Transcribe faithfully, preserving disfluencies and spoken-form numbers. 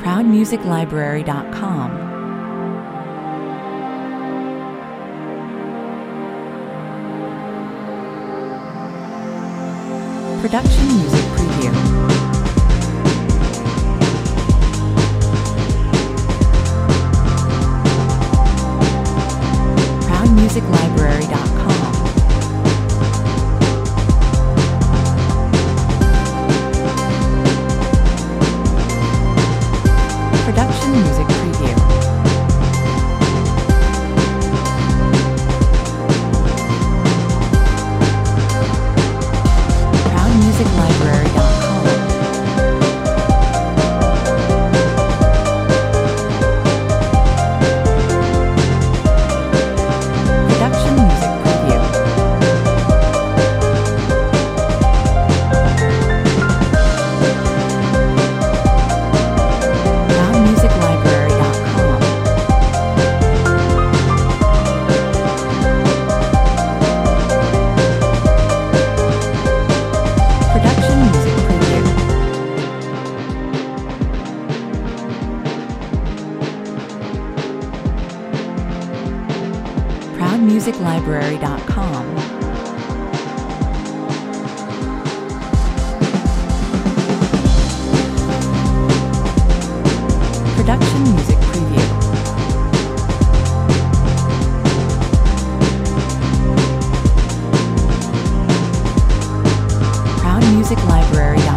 proud music library dot com. Production Music Preview. proud music library dot com. Production Music Preview. proud music library dot com. Production Music Preview. proud music library dot com. Production Music Preview. proud music library dot com. Production Music Preview. proud music library dot com.